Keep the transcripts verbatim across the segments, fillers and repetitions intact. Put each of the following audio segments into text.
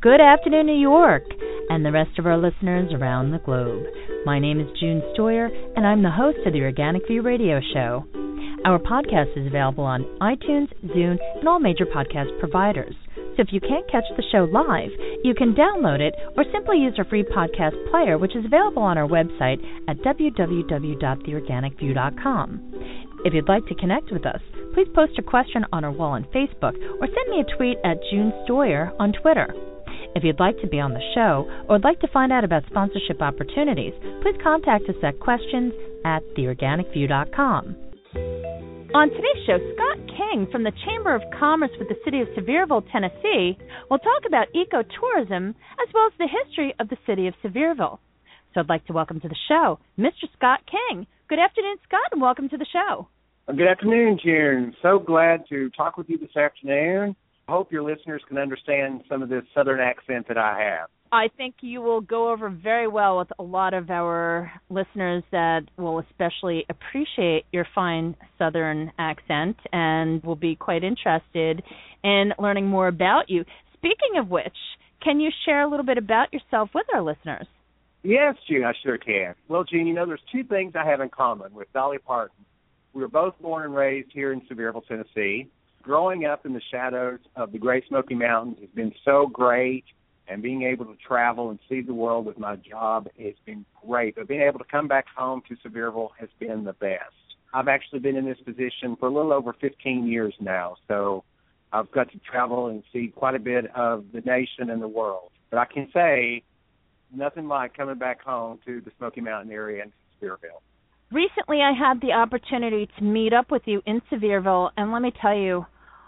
Good afternoon, New York, and the rest of our listeners around the globe. My name is June Stoyer, and I'm the host of the Organic View Radio Show. Our podcast is available on iTunes, Zune, and all major podcast providers. So if you can't catch the show live, you can download it or simply use our free podcast player, which is available on our website at w w w dot the organic view dot com. If you'd like to connect with us, please post a question on our wall on Facebook or send me a tweet at June Stoyer on Twitter. If you'd like to be on the show or would like to find out about sponsorship opportunities, please contact us at questions at the organic view dot com. On today's show, Scott King from the Chamber of Commerce with the City of Sevierville, Tennessee, will talk about ecotourism as well as the history of the City of Sevierville. So I'd like to welcome to the show Mister Scott King. Good afternoon, Scott, and welcome to the show. Good afternoon, June. So glad to talk with you this afternoon. I hope your listeners can understand some of this southern accent that I have. I think you will go over very well with a lot of our listeners that will especially appreciate your fine southern accent and will be quite interested in learning more about you. Speaking of which, can you share a little bit about yourself with our listeners? Yes, June, I sure can. Well, June, you know, there's two things I have in common with Dolly Parton. We were both born and raised here in Sevierville, Tennessee. Growing up in the shadows of the Great Smoky Mountains has been so great, and being able to travel and see the world with my job has been great. But being able to come back home to Sevierville has been the best. I've actually been in this position for a little over fifteen years now, so I've got to travel and see quite a bit of the nation and the world. But I can say nothing like coming back home to the Smoky Mountain area and Sevierville. Recently, I had the opportunity to meet up with you in Sevierville, and let me tell you,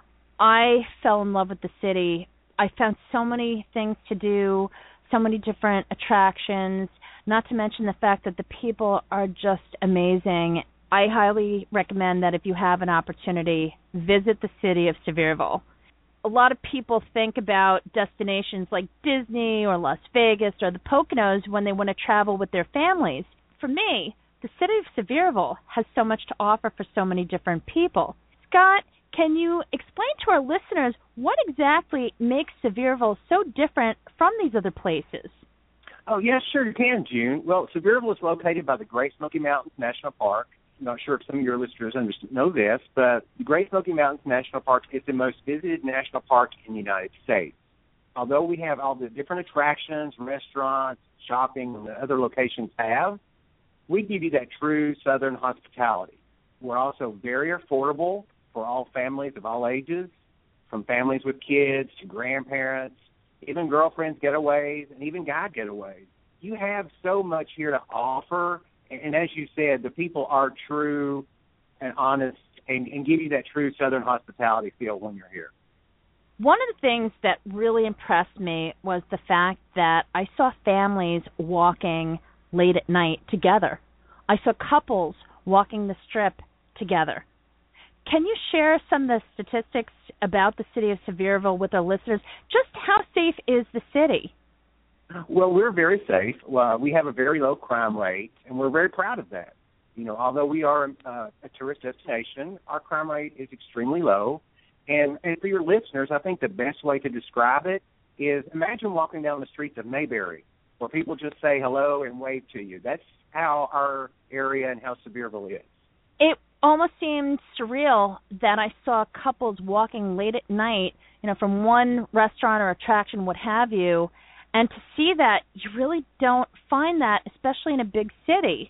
I fell in love with the city. I found so many things to do, so many different attractions, not to mention the fact that the people are just amazing. I highly recommend that if you have an opportunity, visit the city of Sevierville. A lot of people think about destinations like Disney or Las Vegas or the Poconos when they want to travel with their families. For me, the city of Sevierville has so much to offer for so many different people. Scott, can you explain to our listeners what exactly makes Sevierville so different from these other places? Oh, yes, sure you can, June. Well, Sevierville is located by the Great Smoky Mountains National Park. I'm not sure if some of your listeners know this, but the Great Smoky Mountains National Park is the most visited national park in the United States. Although we have all the different attractions, restaurants, shopping, and the other locations have, we give you that true southern hospitality. We're also very affordable for all families of all ages, from families with kids to grandparents, even girlfriends getaways, and even guy getaways. You have so much here to offer, and, and as you said, the people are true and honest and, and give you that true southern hospitality feel when you're here. One of the things that really impressed me was the fact that I saw families walking late at night together. I saw couples walking the strip together. Can you share some of the statistics about the city of Sevierville with our listeners? Just how safe is the city? Well, we're very safe. Uh, we have a very low crime rate, and we're very proud of that. You know, although we are uh, a tourist destination, our crime rate is extremely low. And, and for your listeners, I think the best way to describe it is imagine walking down the streets of Mayberry, where people just say hello and wave to you. That's how our area and how Sevierville is. It almost seemed surreal that I saw couples walking late at night, you know, from one restaurant or attraction, what have you, and to see that, you really don't find that, especially in a big city.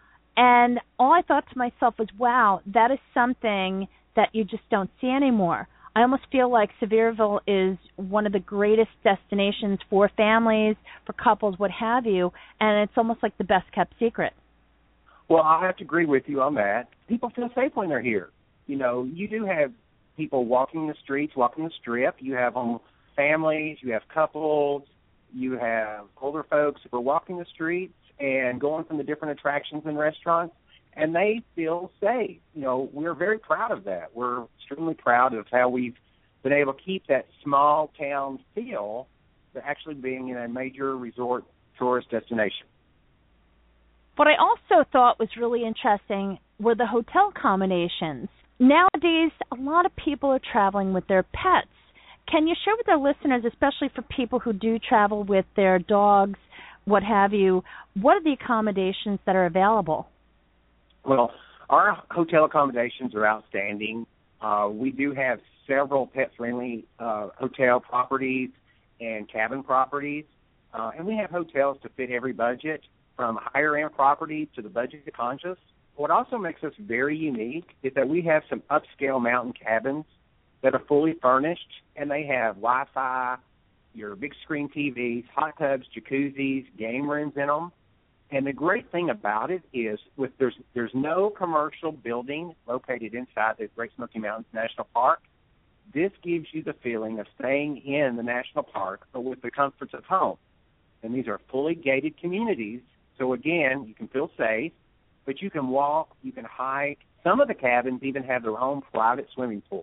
And all I thought to myself was, wow, that is something that you just don't see anymore. I almost feel like Sevierville is one of the greatest destinations for families, for couples, what have you, and it's almost like the best-kept secret. Well, I have to agree with you on that. People feel safe when they're here. You know, you do have people walking the streets, walking the strip. You have um, families, you have couples, you have older folks who are walking the streets and going from the different attractions and restaurants, and they feel safe. You know, we're very proud of that. We're extremely proud of how we've been able to keep that small town feel to actually being in a major resort tourist destination. What I also thought was really interesting were the hotel accommodations. Nowadays, a lot of people are traveling with their pets. Can you share with our listeners, especially for people who do travel with their dogs, what have you, what are the accommodations that are available? Well, our hotel accommodations are outstanding. Uh, we do have several pet-friendly uh, hotel properties and cabin properties, uh, and we have hotels to fit every budget, from higher-end properties to the budget-conscious. What also makes us very unique is that we have some upscale mountain cabins that are fully furnished, and they have Wi-Fi, your big-screen T Vs, hot tubs, jacuzzis, game rooms in them. And the great thing about it is with there's there's no commercial building located inside the Great Smoky Mountains National Park. This gives you the feeling of staying in the national park, but with the comforts of home. And these are fully gated communities, so again, you can feel safe, but you can walk, you can hike. Some of the cabins even have their own private swimming pools.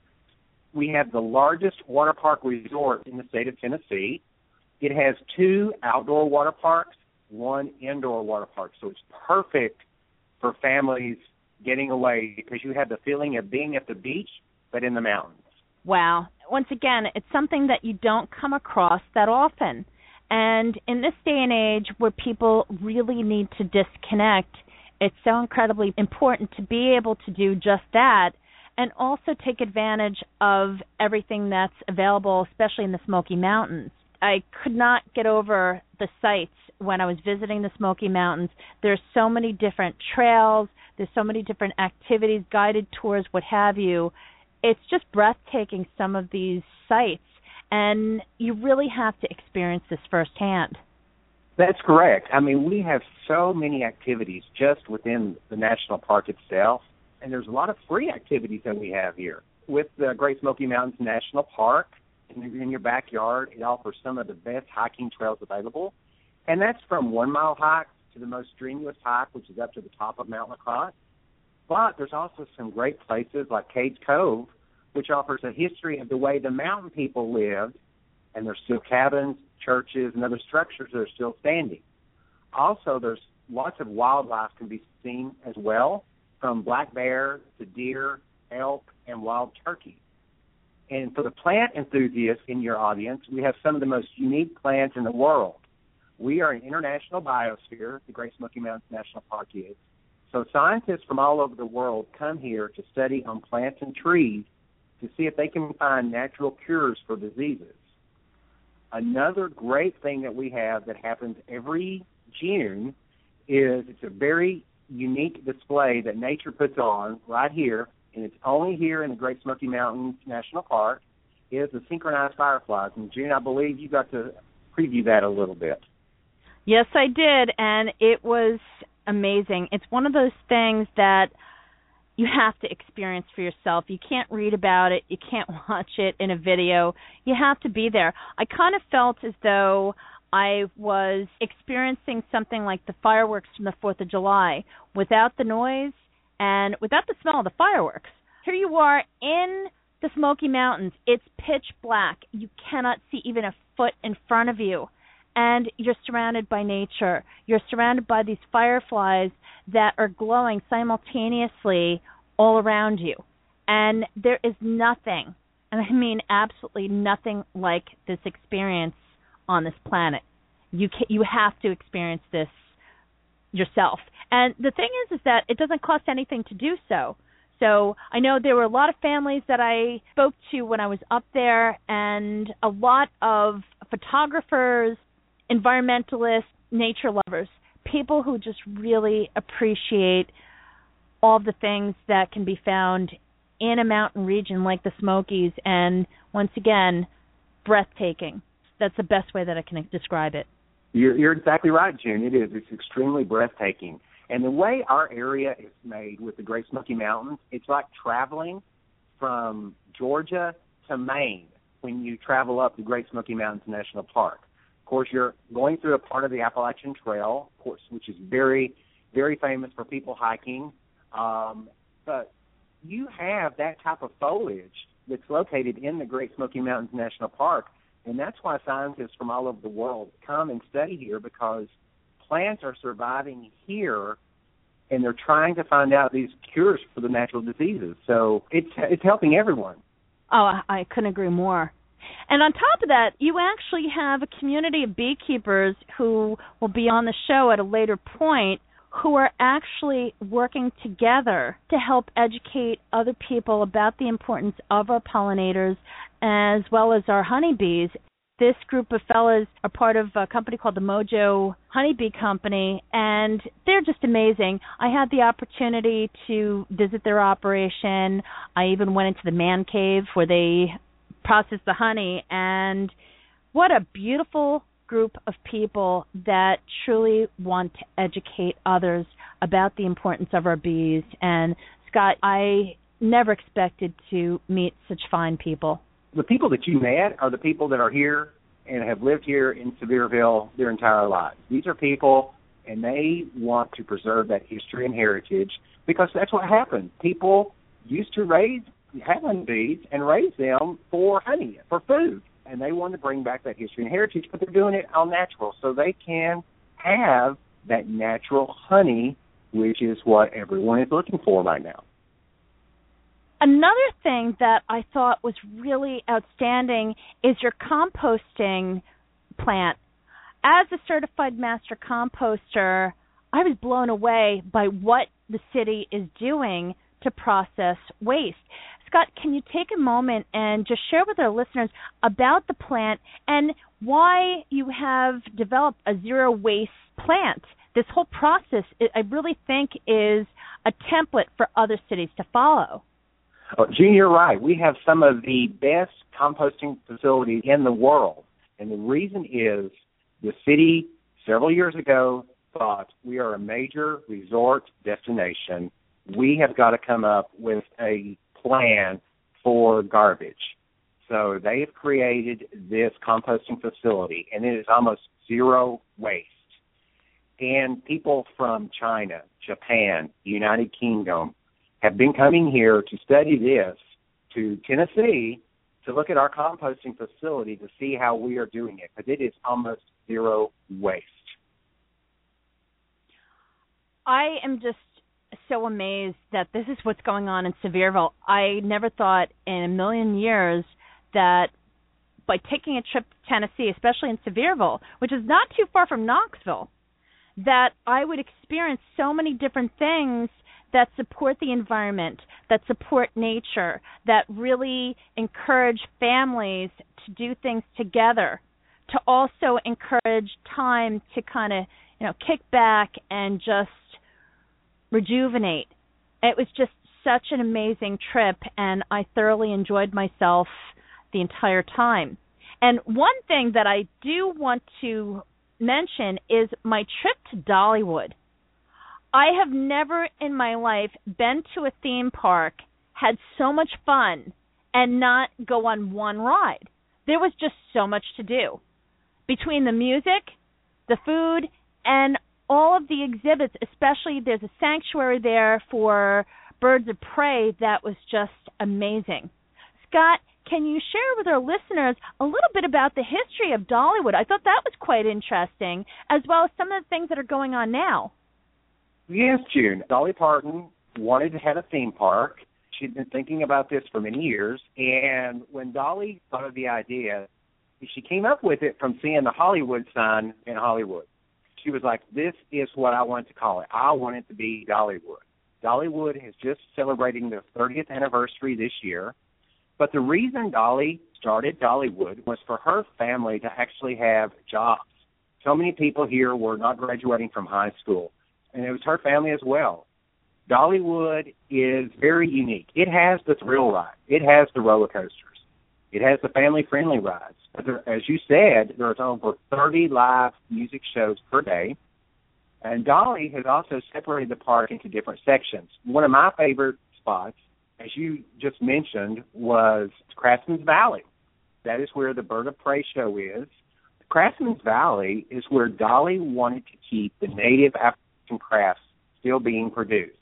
We have the largest water park resort in the state of Tennessee. It has two outdoor water parks, one indoor water park. So it's perfect for families getting away because you have the feeling of being at the beach, but in the mountains. Wow. Once again, it's something that you don't come across that often. And in this day and age where people really need to disconnect, it's so incredibly important to be able to do just that and also take advantage of everything that's available, especially in the Smoky Mountains. I could not get over the sights when I was visiting the Smoky Mountains. There's so many different trails. There's so many different activities, guided tours, what have you. It's just breathtaking, some of these sites, and you really have to experience this firsthand. That's correct. I mean, we have so many activities just within the national park itself, and there's a lot of free activities that we have here. With the Great Smoky Mountains National Park, in, in your backyard, it offers some of the best hiking trails available, and that's from one-mile hike to the most strenuous hike, which is up to the top of Mount LaCrosse. But there's also some great places like Cades Cove, which offers a history of the way the mountain people lived, and there's still cabins, churches, and other structures that are still standing. Also, there's lots of wildlife can be seen as well, from black bear to deer, elk, and wild turkey. And for the plant enthusiasts in your audience, we have some of the most unique plants in the world. We are an international biosphere, the Great Smoky Mountains National Park is. So scientists from all over the world come here to study on plants and trees to see if they can find natural cures for diseases. Another great thing that we have that happens every June is it's a very unique display that nature puts on right here, and it's only here in the Great Smoky Mountains National Park, is the synchronized fireflies. And June, I believe you got to preview that a little bit. Yes, I did, and it was amazing. It's one of those things that you have to experience for yourself. You can't read about it. You can't watch it in a video. You have to be there. I kind of felt as though I was experiencing something like the fireworks from the fourth of July without the noise and without the smell of the fireworks. Here you are in the Smoky Mountains. It's pitch black. You cannot see even a foot in front of you. And you're surrounded by nature. You're surrounded by these fireflies that are glowing simultaneously all around you. And there is nothing, and I mean absolutely nothing like this experience on this planet. You can, you have to experience this yourself. And the thing is, is that it doesn't cost anything to do so. So I know there were a lot of families that I spoke to when I was up there, and a lot of photographers, environmentalists, nature lovers, people who just really appreciate all the things that can be found in a mountain region like the Smokies, and once again, breathtaking. That's the best way that I can describe it. You're, you're exactly right, June. It is. It's extremely breathtaking. And the way our area is made with the Great Smoky Mountains, it's like traveling from Georgia to Maine when you travel up the Great Smoky Mountains National Park. Of course, you're going through a part of the Appalachian Trail, of course, which is very, very famous for people hiking. Um, but you have that type of foliage that's located in the Great Smoky Mountains National Park, and that's why scientists from all over the world come and study here, because plants are surviving here, and they're trying to find out these cures for the natural diseases. So it's it's helping everyone. Oh, I couldn't agree more. And on top of that, you actually have a community of beekeepers who will be on the show at a later point who are actually working together to help educate other people about the importance of our pollinators as well as our honeybees. This group of fellas are part of a company called the Mojo Honeybee Company, and they're just amazing. I had the opportunity to visit their operation. I even went into the man cave where they process the honey, and what a beautiful group of people that truly want to educate others about the importance of our bees. And Scott, I never expected to meet such fine people. The people that you met are the people that are here and have lived here in Sevierville their entire lives. These are people, and they want to preserve that history and heritage because that's what happened. People used to raise have honeybees and raise them for honey, for food. And they want to bring back that history and heritage, but they're doing it all natural. So they can have that natural honey, which is what everyone is looking for right now. Another thing that I thought was really outstanding is your composting plant. As a certified master composter, I was blown away by what the city is doing to process waste. Scott, can you take a moment and just share with our listeners about the plant and why you have developed a zero-waste plant? This whole process, I really think, is a template for other cities to follow. Oh, Gene, you're right. We have some of the best composting facilities in the world. And the reason is the city several years ago thought we are a major resort destination. We have got to come up with a plan for garbage. So they have created this composting facility, and it is almost zero waste. And people from China, Japan, United Kingdom have been coming here to study this, to Tennessee, to look at our composting facility to see how we are doing it, because it is almost zero waste. I am just so amazed that this is what's going on in Sevierville. I never thought in a million years that by taking a trip to Tennessee, especially in Sevierville, which is not too far from Knoxville, that I would experience so many different things that support the environment, that support nature, that really encourage families to do things together, to also encourage time to kind of, you know, kick back and just rejuvenate. It was just such an amazing trip, and I thoroughly enjoyed myself the entire time. And one thing that I do want to mention is my trip to Dollywood. I have never in my life been to a theme park, had so much fun, and not go on one ride. There was just so much to do. Between the music, the food, and all of the exhibits, especially there's a sanctuary there for birds of prey that was just amazing. Scott, can you share with our listeners a little bit about the history of Dollywood? I thought that was quite interesting, as well as some of the things that are going on now. Yes, June. Dolly Parton wanted to have a theme park. She'd been thinking about this for many years, and when Dolly thought of the idea, she came up with it from seeing the Hollywood sign in Hollywood. She was like, this is what I want to call it. I want it to be Dollywood. Dollywood is just celebrating their thirtieth anniversary this year, but the reason Dolly started Dollywood was for her family to actually have jobs. So many people here were not graduating from high school, and it was her family as well. Dollywood is very unique. It has the thrill ride. It has the roller coasters. It has the family-friendly rides. But there, as you said, there's over thirty live music shows per day. And Dolly has also separated the park into different sections. One of my favorite spots, as you just mentioned, was Craftsman's Valley. That is where the Bird of Prey show is. Craftsman's Valley is where Dolly wanted to keep the native African crafts still being produced.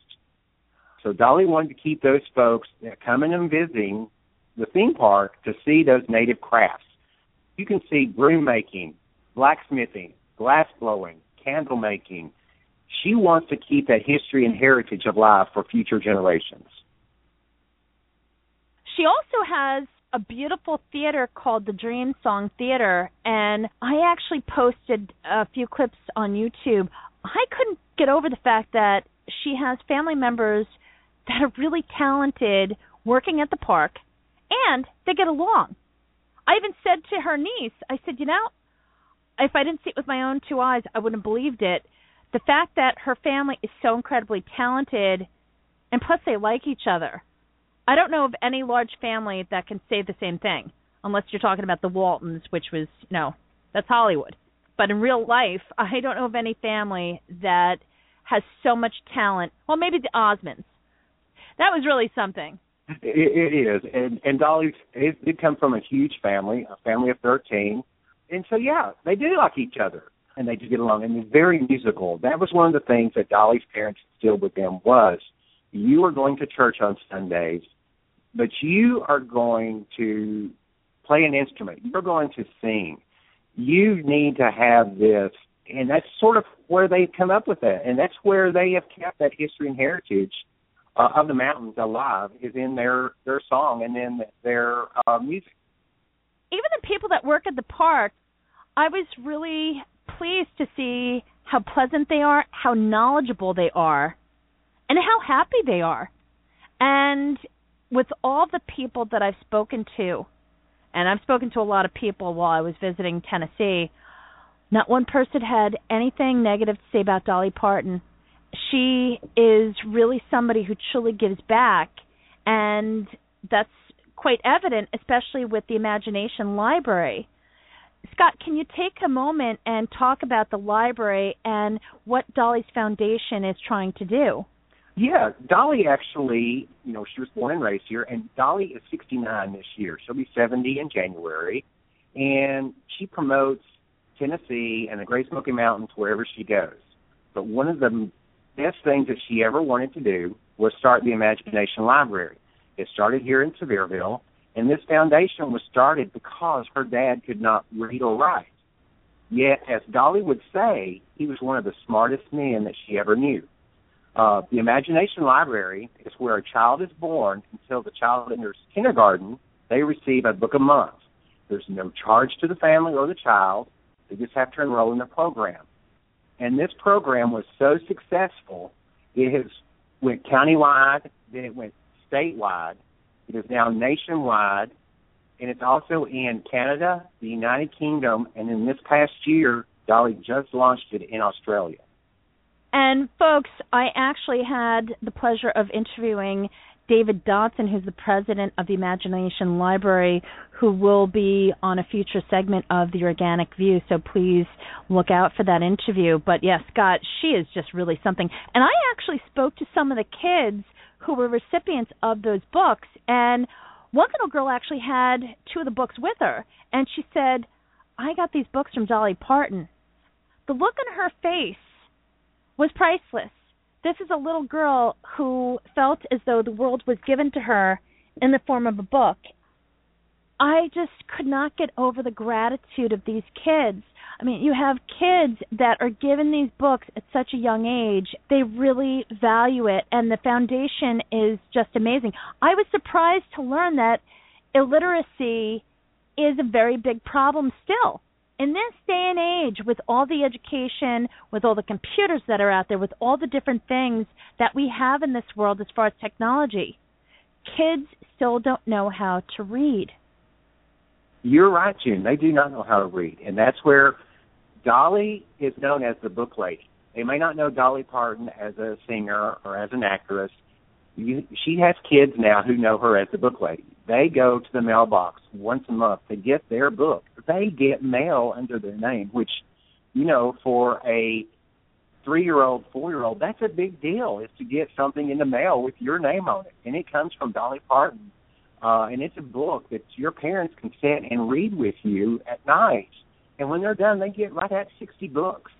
So Dolly wanted to keep those folks that come in and visiting the theme park to see those native crafts. You can see broom making, blacksmithing, glass blowing, candle making. She wants to keep that history and heritage alive for future generations. She also has a beautiful theater called the Dream Song Theater, and I actually posted a few clips on YouTube. I couldn't get over the fact that she has family members that are really talented working at the park, and they get along. I even said to her niece, I said, you know, if I didn't see it with my own two eyes, I wouldn't have believed it. The fact that her family is so incredibly talented, and plus they like each other. I don't know of any large family that can say the same thing, unless you're talking about the Waltons, which was, you know, that's Hollywood. But in real life, I don't know of any family that has so much talent. Well, maybe the Osmonds. That was really something. It, it is. And, and Dolly it did come from a huge family, a family of thirteen. And so, yeah, they do like each other, and they do get along. And they're very musical. That was one of the things that Dolly's parents instilled with them was, you are going to church on Sundays, but you are going to play an instrument. You're going to sing. You need to have this. And that's sort of where they've come up with that. And that's where they have kept that history and heritage uh, of the mountains alive, is in their, their song and in their uh, music. Even the people that work at the park, I was really pleased to see how pleasant they are, how knowledgeable they are, and how happy they are. And with all the people that I've spoken to, and I've spoken to a lot of people while I was visiting Tennessee, not one person had anything negative to say about Dolly Parton. She is really somebody who truly gives back, and that's quite evident, especially with the Imagination Library. Scott, can you take a moment and talk about the library and what Dolly's Foundation is trying to do? Yeah, Dolly actually, you know, she was born and raised here, and Dolly is sixty-nine this year. She'll be seventy in January, and she promotes Tennessee and the Great Smoky Mountains wherever she goes. But one of the best things that she ever wanted to do was start the Imagination Library. It started here in Sevierville, and this foundation was started because her dad could not read or write. Yet, as Dolly would say, he was one of the smartest men that she ever knew. Uh, the Imagination Library is where a child is born until the child enters kindergarten. They receive a book a month. There's no charge to the family or the child. They just have to enroll in the program. And this program was so successful, it has went countywide, then it went statewide. It is now nationwide, and it's also in Canada, the United Kingdom, and in this past year, Dolly just launched it in Australia. And, folks, I actually had the pleasure of interviewing David Dotson, who's the president of the Imagination Library, who will be on a future segment of The Organic View, so please look out for that interview. But, yes, Scott, she is just really something. And I actually spoke to some of the kids who were recipients of those books, and one little girl actually had two of the books with her, and she said, I got these books from Dolly Parton. The look on her face was priceless. This is a little girl who felt as though the world was given to her in the form of a book. I just could not get over the gratitude of these kids. I mean, you have kids that are given these books at such a young age. They really value it, and the foundation is just amazing. I was surprised to learn that illiteracy is a very big problem still. In this day and age, with all the education, with all the computers that are out there, with all the different things that we have in this world as far as technology, kids still don't know how to read. You're right, June. They do not know how to read, and that's where Dolly is known as the book lady. They may not know Dolly Parton as a singer or as an actress. You, she has kids now who know her as the book lady. They go to the mailbox once a month to get their book. They get mail under their name, which, you know, for a three-year-old, four-year-old, that's a big deal, is to get something in the mail with your name on it. And it comes from Dolly Parton. Uh, and it's a book that your parents can sit and read with you at night. And when they're done, they get right at sixty books.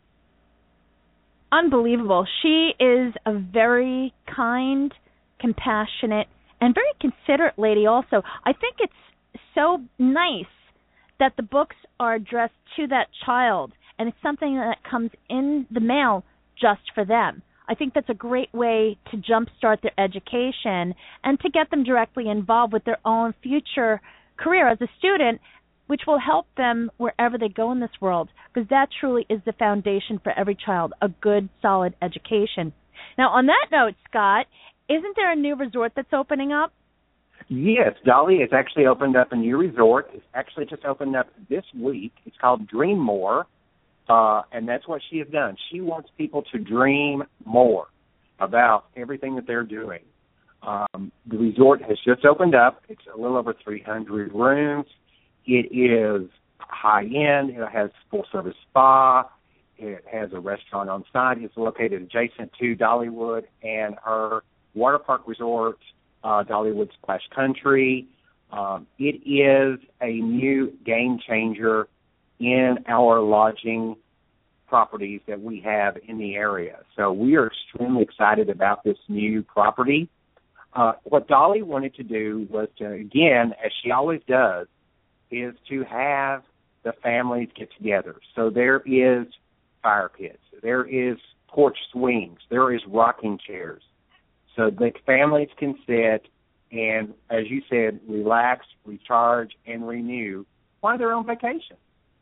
Unbelievable. She is a very kind, compassionate, and very considerate lady also. I think it's so nice that the books are addressed to that child, and it's something that comes in the mail just for them. I think that's a great way to jumpstart their education and to get them directly involved with their own future career as a student, which will help them wherever they go in this world, because that truly is the foundation for every child, a good, solid education. Now, on that note, Scott, isn't there a new resort that's opening up? Yes, Dolly has actually opened up a new resort. It's actually just opened up this week. It's called Dream More, uh, and that's what she has done. She wants people to dream more about everything that they're doing. Um, the resort has just opened up. It's a little over three hundred rooms. It is high-end. It has full-service spa. It has a restaurant on site. It's located adjacent to Dollywood and her water park resort, uh, Dollywood Splash Country. Um, it is a new game changer in our lodging properties that we have in the area. So we are extremely excited about this new property. Uh, what Dolly wanted to do was to, again, as she always does, is to have the families get together. So there is fire pits, there is porch swings, there is rocking chairs. So the families can sit and, as you said, relax, recharge, and renew while they're on vacation.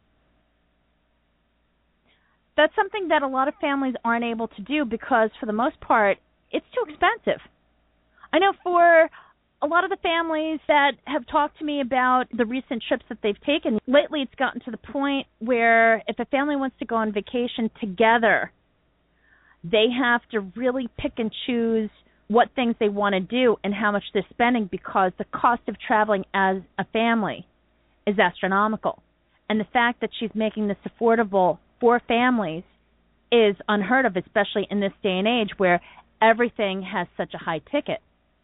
That's something that a lot of families aren't able to do because, for the most part, it's too expensive. I know for a lot of the families that have talked to me about the recent trips that they've taken, lately it's gotten to the point where if a family wants to go on vacation together, they have to really pick and choose what things they want to do and how much they're spending, because the cost of traveling as a family is astronomical. And the fact that she's making this affordable for families is unheard of, especially in this day and age where everything has such a high ticket.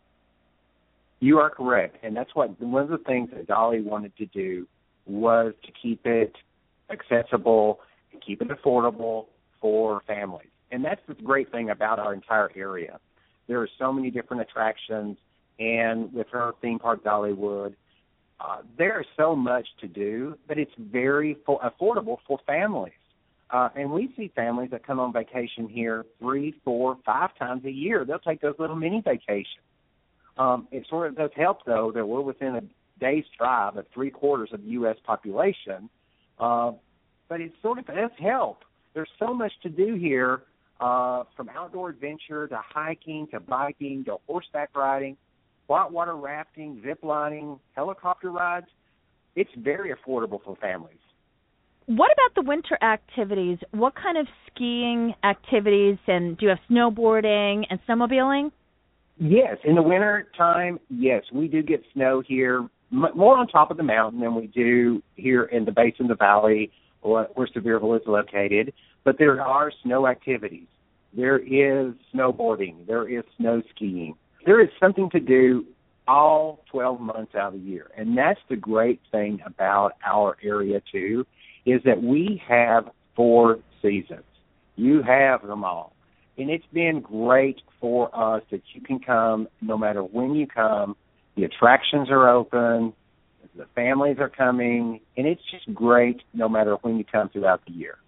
You are correct, and that's what one of the things that Dolly wanted to do was to keep it accessible and keep it affordable for families. And that's the great thing about our entire area. There are so many different attractions, and with her theme park, Dollywood, uh, there is so much to do, but it's very for, affordable for families. Uh, and we see families that come on vacation here three, four, five times a year. They'll take those little mini vacations. Um, it sort of does help, though, that we're within a day's drive of three-quarters of the U S population. Uh, but it sort of does help. There's so much to do here, uh, from outdoor adventure to hiking to biking to horseback riding, whitewater rafting, zip lining, helicopter rides. It's very affordable for families. What about the winter activities? What kind of skiing activities, and do you have snowboarding and snowmobiling? Yes, in the winter time, yes, we do get snow here, m- more on top of the mountain than we do here in the base of the valley or where Sevierville is located. But there are snow activities. There is snowboarding. There is snow skiing. There is something to do all twelve months out of the year. And that's the great thing about our area, too, is that we have four seasons. You have them all. And it's been great for us that you can come no matter when you come. The attractions are open. The families are coming. And it's just great no matter when you come throughout the year.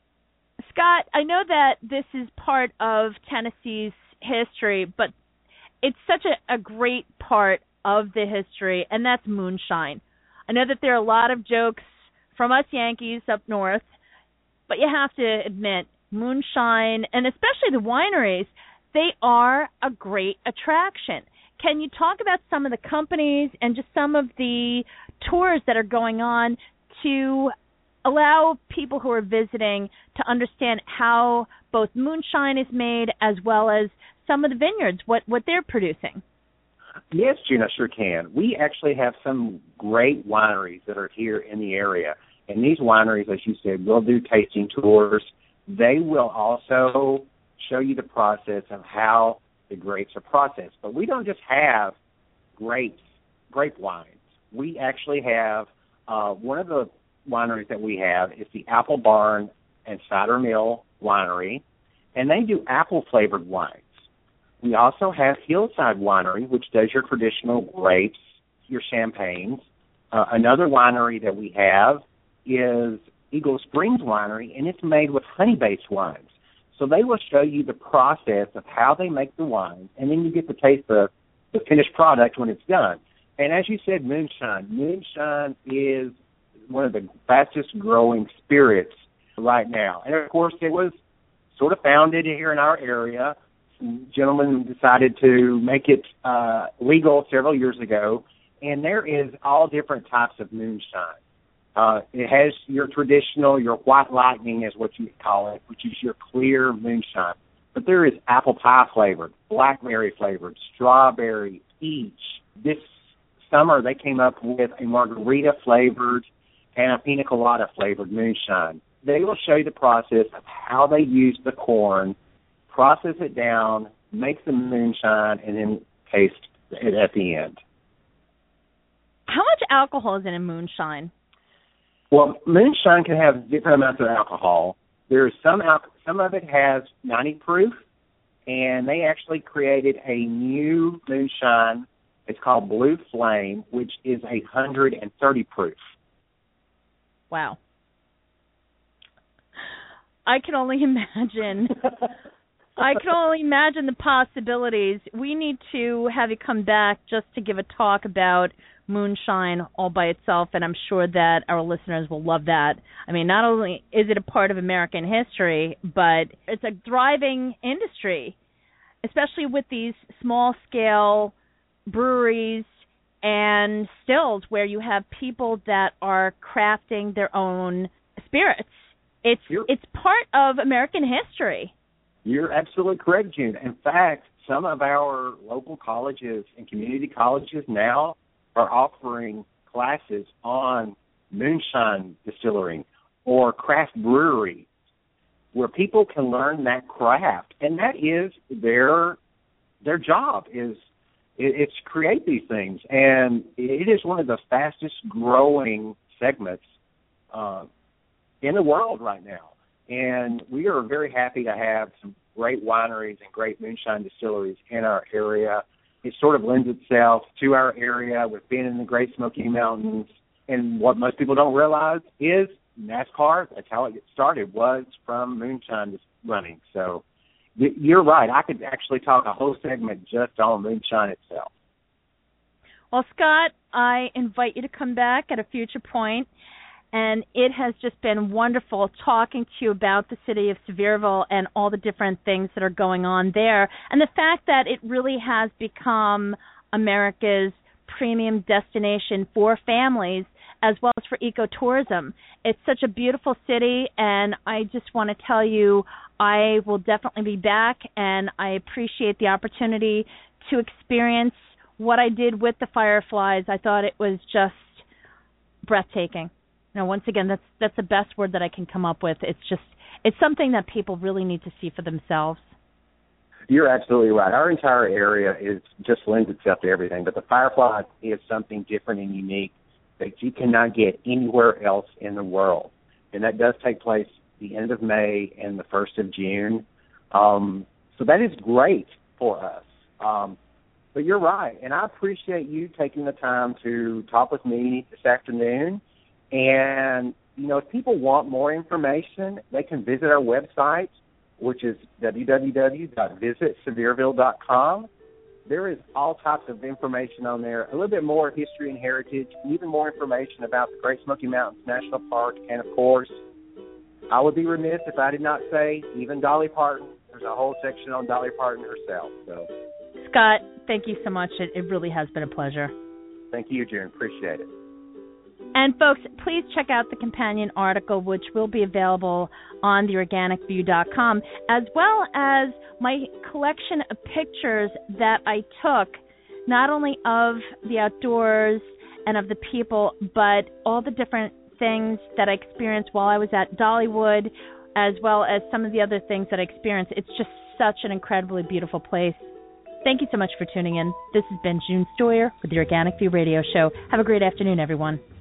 Scott, I know that this is part of Tennessee's history, but it's such a, a great part of the history, and that's moonshine. I know that there are a lot of jokes from us Yankees up north, but you have to admit, moonshine, and especially the wineries, they are a great attraction. Can you talk about some of the companies and just some of the tours that are going on to allow people who are visiting to understand how both moonshine is made as well as some of the vineyards, what, what they're producing? Yes, June, I sure can. We actually have some great wineries that are here in the area. And these wineries, as you said, will do tasting tours. They will also show you the process of how the grapes are processed. But we don't just have grapes, grape wines. We actually have uh, one of the wineries that we have is the Apple Barn and Cider Mill Winery, and they do apple-flavored wines. We also have Hillside Winery, which does your traditional grapes, your champagnes. Uh, another winery that we have is Eagle Springs Winery, and it's made with honey-based wines. So they will show you the process of how they make the wine, and then you get to taste the, the finished product when it's done. And as you said, moonshine. Moonshine is one of the fastest growing spirits right now. And, of course, it was sort of founded here in our area. Some gentlemen decided to make it uh, legal several years ago, and there is all different types of moonshine. Uh, it has your traditional, your white lightning is what you call it, which is your clear moonshine. But there is apple pie flavored, blackberry flavored, strawberry, peach. This summer they came up with a margarita flavored and a pina colada flavored moonshine. They will show you the process of how they use the corn, process it down, make the moonshine, and then taste it at the end. How much alcohol is in a moonshine? Well, moonshine can have different amounts of alcohol. There's some al- some of it has ninety proof, and they actually created a new moonshine. It's called Blue Flame, which is a one hundred thirty proof. Wow. I can only imagine. I can only imagine the possibilities. We need to have you come back just to give a talk about moonshine all by itself, and I'm sure that our listeners will love that. I mean, not only is it a part of American history, but it's a thriving industry, especially with these small-scale breweries and stills where you have people that are crafting their own spirits. It's You're, it's part of American history. You're absolutely correct, June. In fact, some of our local colleges and community colleges now are offering classes on moonshine distilling or craft brewery where people can learn that craft. And that is their their job is it, it's to create these things. And it is one of the fastest growing segments uh, in the world right now. And we are very happy to have some great wineries and great moonshine distilleries in our area. It sort of lends itself to our area with being in the Great Smoky Mountains. And what most people don't realize is NASCAR, that's how it started, was from moonshine running. So you're right. I could actually talk a whole segment just on moonshine itself. Well, Scott, I invite you to come back at a future point. And it has just been wonderful talking to you about the city of Sevierville and all the different things that are going on there. And the fact that it really has become America's premium destination for families as well as for ecotourism. It's such a beautiful city, and I just want to tell you I will definitely be back, and I appreciate the opportunity to experience what I did with the Fireflies. I thought it was just breathtaking. Now, once again, that's that's the best word that I can come up with. It's just, it's something that people really need to see for themselves. You're absolutely right. Our entire area is just lends itself to everything, but the Firefly is something different and unique that you cannot get anywhere else in the world. And that does take place the end of May and the first of June. Um, so that is great for us. Um, but you're right, and I appreciate you taking the time to talk with me this afternoon. And, you know, if people want more information, they can visit our website, which is w w w dot visit sevierville dot com. There is all types of information on there, a little bit more history and heritage, even more information about the Great Smoky Mountains National Park. And, of course, I would be remiss if I did not say even Dolly Parton. There's a whole section on Dolly Parton herself. So, Scott, thank you so much. It, it really has been a pleasure. Thank you, June. Appreciate it. And, folks, please check out the companion article, which will be available on the organic view dot com, as well as my collection of pictures that I took, not only of the outdoors and of the people, but all the different things that I experienced while I was at Dollywood, as well as some of the other things that I experienced. It's just such an incredibly beautiful place. Thank you so much for tuning in. This has been June Stoyer with the Organic View Radio Show. Have a great afternoon, everyone.